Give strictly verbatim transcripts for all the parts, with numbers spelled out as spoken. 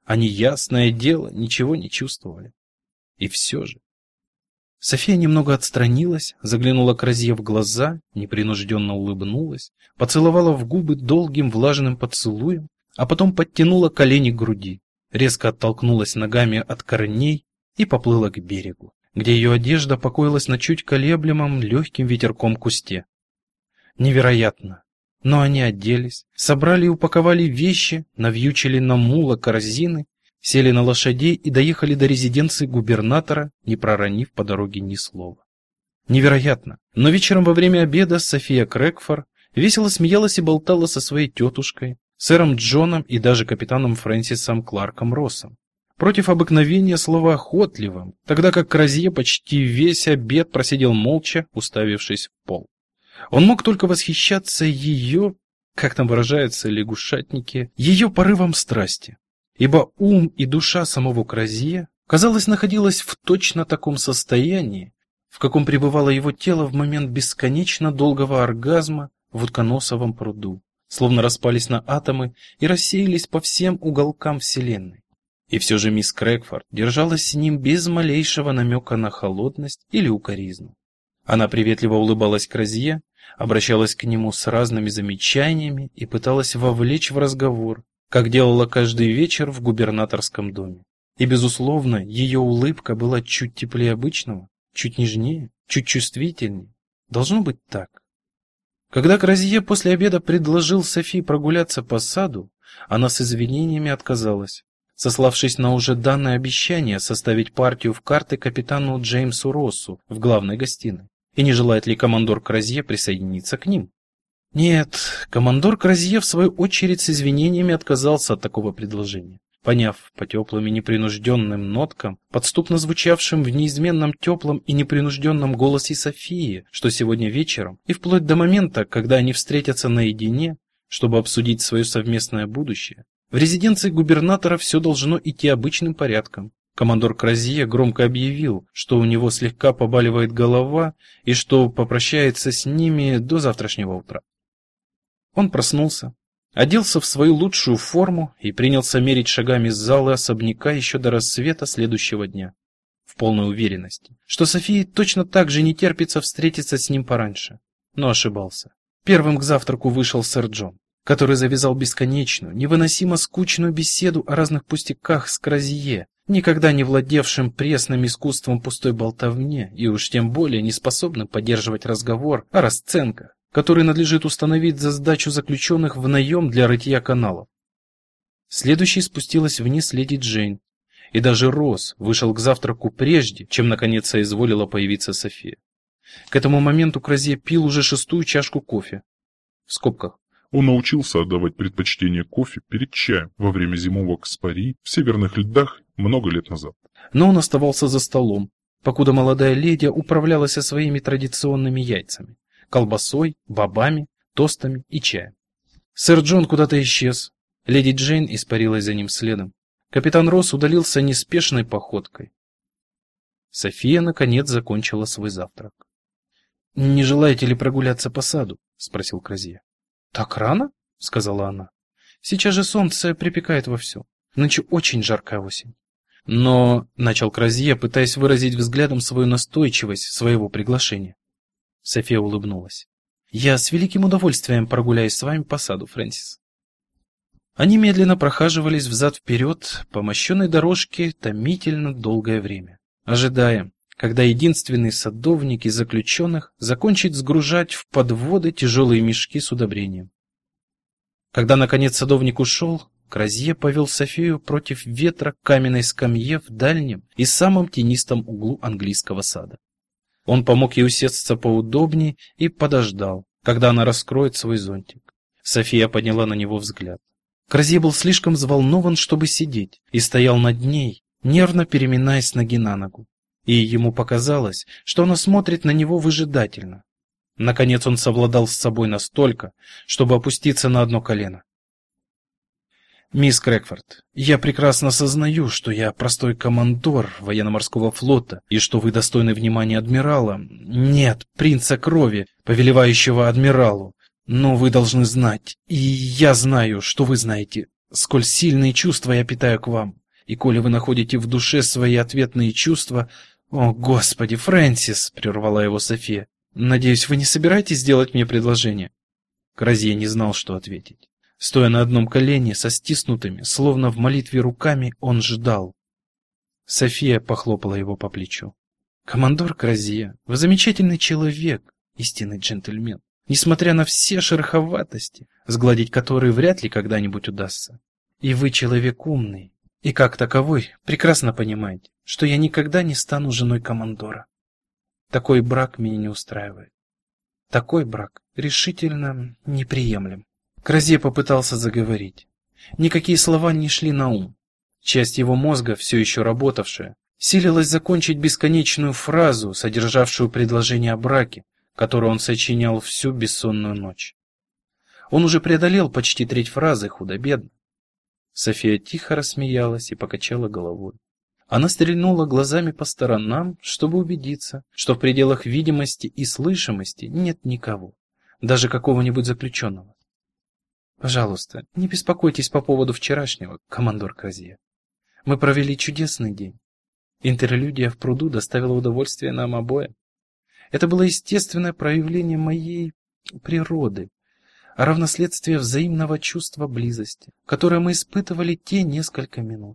Они, ясное дело, ничего не чувствовали. И все же. София немного отстранилась, заглянула Кразье в глаза, непринужденно улыбнулась, поцеловала в губы долгим влажным поцелуем, а потом подтянула колени к груди, резко оттолкнулась ногами от корней и поплыла к берегу, где ее одежда покоилась на чуть колеблемом легким ветерком кусте. Невероятно! Но они оделись, собрали и упаковали вещи, навьючили на мула корзины, сели на лошадей и доехали до резиденции губернатора, не проронив по дороге ни слова. Невероятно! Но вечером во время обеда София Крэгфор весело смеялась и болтала со своей тетушкой, сэром Джоном и даже капитаном Фрэнсисом Кларком Россом. Против обыкновения словоохотливым, тогда как Кразье почти весь обед просидел молча, уставившись в пол. Он мог только восхищаться ее, как там выражаются лягушатники, ее порывом страсти. Ибо ум и душа самого Кразье, казалось, находилась в точно таком состоянии, в каком пребывало его тело в момент бесконечно долгого оргазма в утконосовом пруду, словно распались на атомы и рассеялись по всем уголкам вселенной. И все же мисс Крэгфорд держалась с ним без малейшего намека на холодность или укоризну. Она приветливо улыбалась Кразье, обращалась к нему с разными замечаниями и пыталась вовлечь в разговор, как делала каждый вечер в губернаторском доме. И, безусловно, ее улыбка была чуть теплее обычного, чуть нежнее, чуть чувствительнее. Должно быть так. Когда Кразье после обеда предложил Софии прогуляться по саду, она с извинениями отказалась, сославшись на уже данное обещание составить партию в карты капитану Джеймсу Россу в главной гостиной. И не желает ли командор Кразье присоединиться к ним? Нет, командор Кразье в свою очередь с извинениями отказался от такого предложения, поняв по теплым и непринужденным ноткам, подступно звучавшим в неизменном теплом и непринужденном голосе Софии, что сегодня вечером, и вплоть до момента, когда они встретятся наедине, чтобы обсудить свое совместное будущее, в резиденции губернатора все должно идти обычным порядком. Командор Кразье громко объявил, что у него слегка побаливает голова и что попрощается с ними до завтрашнего утра. Он проснулся, оделся в свою лучшую форму и принялся мерить шагами залы особняка еще до рассвета следующего дня, в полной уверенности, что Софии точно так же не терпится встретиться с ним пораньше. Но ошибался. Первым к завтраку вышел сэр Джон, который завязал бесконечную, невыносимо скучную беседу о разных пустяках с Кразье, никогда не владевшим пресным искусством пустой болтовне и уж тем более не способным поддерживать разговор о расценках, которые надлежит установить за сдачу заключенных в наем для рытья каналов. Следующей спустилась вниз леди Джейн, и даже Росс вышел к завтраку прежде, чем наконец соизволила появиться София. К этому моменту Кразье пил уже шестую чашку кофе. В скобках. Он научился отдавать предпочтение кофе перед чаем во время зимовок с Пари в северных льдах много лет назад. Но он оставался за столом, покуда молодая леди управлялась со своими традиционными яйцами, колбасой, бобами, тостами и чаем. Сэр Джон куда-то исчез. Леди Джейн испарилась за ним следом. Капитан Росс удалился неспешной походкой. София, наконец, закончила свой завтрак. — Не желаете ли прогуляться по саду? — спросил Кразье. — Так рано? — сказала она. — Сейчас же солнце припекает вовсю. Нынче очень жаркая осень. Но, — начал Кразье, пытаясь выразить взглядом свою настойчивость своего приглашения. София улыбнулась. — Я с великим удовольствием прогуляюсь с вами по саду, Фрэнсис. Они медленно прохаживались взад-вперед по мощенной дорожке томительно долгое время, ожидая, когда единственный садовник из заключенных закончит сгружать в подводы тяжелые мешки с удобрением. Когда, наконец, садовник ушел, Кразье повел Софию против ветра к каменной скамье в дальнем и самом тенистом углу английского сада. Он помог ей усесться поудобнее и подождал, когда она раскроет свой зонтик. София подняла на него взгляд. Кразье был слишком взволнован, чтобы сидеть, и стоял над ней, нервно переминаясь с ноги на ногу. И ему показалось, что она смотрит на него выжидательно. Наконец он совладал с собой настолько, чтобы опуститься на одно колено. «Мисс Крэгфорд, я прекрасно сознаю, что я простой командор военно-морского флота и что вы достойны внимания адмирала, нет, принца крови, повелевающего адмиралу, но вы должны знать, и я знаю, что вы знаете, сколь сильные чувства я питаю к вам. И коли вы находите в душе свои ответные чувства... О, Господи, Фрэнсис, прервала его София. Надеюсь, вы не собираетесь сделать мне предложение? Кразье не знал, что ответить. Стоя на одном колене, со стиснутыми, словно в молитве руками, он ждал. София похлопала его по плечу. «Командор Кразье, вы замечательный человек, истинный джентльмен, несмотря на все шероховатости, сгладить которые вряд ли когда-нибудь удастся. И вы человек умный, и как таковой прекрасно понимаете, что я никогда не стану женой командора. Такой брак меня не устраивает. Такой брак решительно неприемлем». Кразье попытался заговорить. Никакие слова не шли на ум. Часть его мозга, все еще работавшая, силилась закончить бесконечную фразу, содержавшую предложение о браке, которую он сочинял всю бессонную ночь. Он уже преодолел почти треть фразы, худо-бедно. София тихо рассмеялась и покачала головой. Она стрельнула глазами по сторонам, чтобы убедиться, что в пределах видимости и слышимости нет никого, даже какого-нибудь заключенного. «Пожалуйста, не беспокойтесь по поводу вчерашнего, командор Кразье. Мы провели чудесный день. Интерлюдия в пруду доставила удовольствие нам обоим. Это было естественное проявление моей природы, а равно следствие взаимного чувства близости, которое мы испытывали те несколько минут.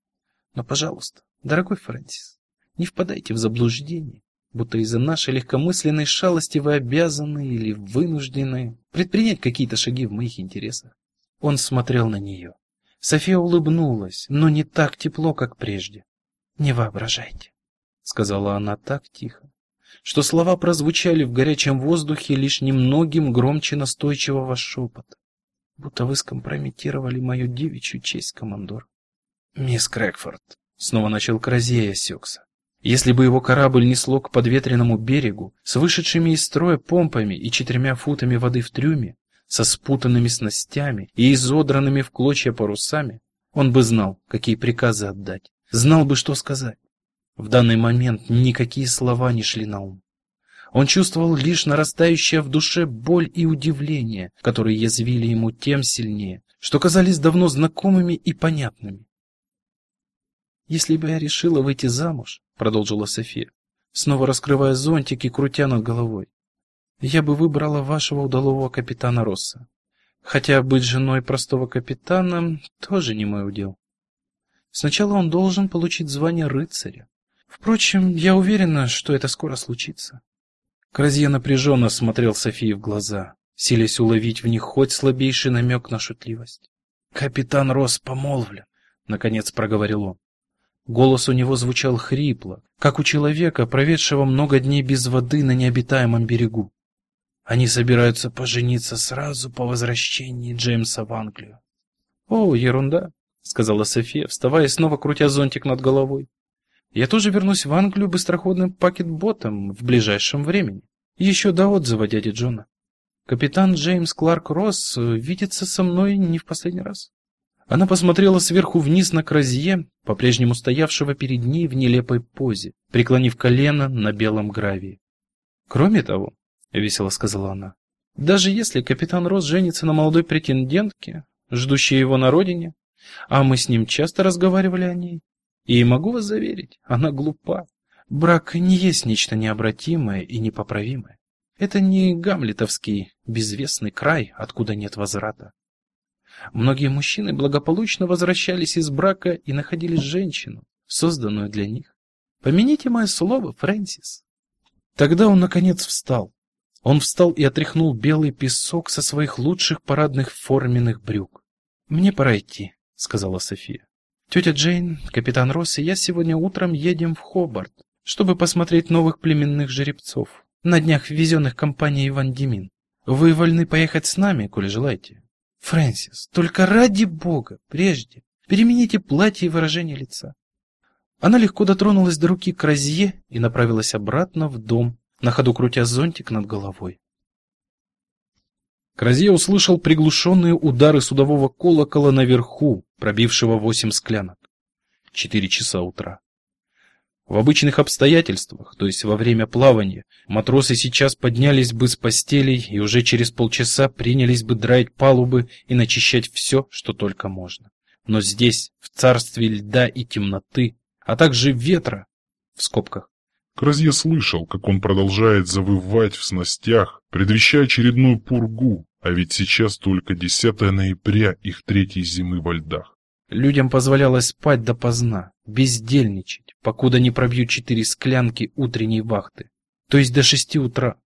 Но, пожалуйста, дорогой Фрэнсис, не впадайте в заблуждение, будто из-за нашей легкомысленной шалости вы обязаны или вынуждены предпринять какие-то шаги в моих интересах». Он смотрел на нее. София улыбнулась, но не так тепло, как прежде. «Не воображайте», — сказала она так тихо, что слова прозвучали в горячем воздухе лишь немногим громче настойчивого шепота, будто вы скомпрометировали мою девичью честь, командор. «Мисс Крэкфорд», — снова начал Кразье и осекся. Если бы его корабль несло к подветренному берегу с вышедшими из строя помпами и четырьмя футами воды в трюме, со спутанными снастями и изодранными в клочья парусами, он бы знал, какие приказы отдать, знал бы, что сказать. В данный момент никакие слова не шли на ум. Он чувствовал лишь нарастающее в душе боль и удивление, которые язвили ему тем сильнее, что казались давно знакомыми и понятными. «Если бы я решила выйти замуж, — продолжила София, снова раскрывая зонтик и крутя над головой, — я бы выбрала вашего удалого капитана Росса. Хотя быть женой простого капитана тоже не мой удел. Сначала он должен получить звание рыцаря. Впрочем, я уверена, что это скоро случится». Кразье напряженно смотрел Софии в глаза, силясь уловить в них хоть слабейший намек на шутливость. «Капитан Росс помолвлен», — наконец проговорил он. Голос у него звучал хрипло, как у человека, проведшего много дней без воды на необитаемом берегу. Они собираются пожениться сразу по возвращении Джеймса в Англию. «О, ерунда», — сказала София, вставая и снова крутя зонтик над головой. «Я тоже вернусь в Англию быстроходным пакетботом в ближайшем времени. Еще до отзыва дяди Джона. Капитан Джеймс Кларк Росс видится со мной не в последний раз». Она посмотрела сверху вниз на Кразье, по-прежнему стоявшего перед ней в нелепой позе, преклонив колено на белом гравии. «Кроме того, — весело сказала она, — даже если капитан Росс женится на молодой претендентке, ждущей его на родине, а мы с ним часто разговаривали о ней, и могу вас заверить, она глупа. Брак не есть нечто необратимое и непоправимое. Это не гамлетовский безвестный край, откуда нет возврата. Многие мужчины благополучно возвращались из брака и находили женщину, созданную для них. Помяните мое слово, Фрэнсис». Тогда он наконец встал. Он встал и отряхнул белый песок со своих лучших парадных форменных брюк. «Мне пора идти», — сказала София. «Тетя Джейн, капитан Росс и я сегодня утром едем в Хобарт, чтобы посмотреть новых племенных жеребцов, на днях ввезенных компанией Ван Димин. Вы вольны поехать с нами, коли желаете. Фрэнсис, только ради бога, прежде перемените платье и выражение лица». Она легко дотронулась до руки Кразье и направилась обратно в дом, на ходу крутя зонтик над головой. Кразье услышал приглушенные удары судового колокола наверху, пробившего восемь склянок. Четыре часа утра. В обычных обстоятельствах, то есть во время плавания, матросы сейчас поднялись бы с постелей и уже через полчаса принялись бы драить палубы и начищать все, что только можно. Но здесь, в царстве льда и темноты, а также ветра, в скобках, Кразье слышал, как он продолжает завывать в снастях, предвещая очередную пургу, а ведь сейчас только десятое ноября их третьей зимы во льдах. людям позволялось спать допоздна, бездельничать, покуда не пробьют четыре склянки утренней вахты, то есть до шести утра.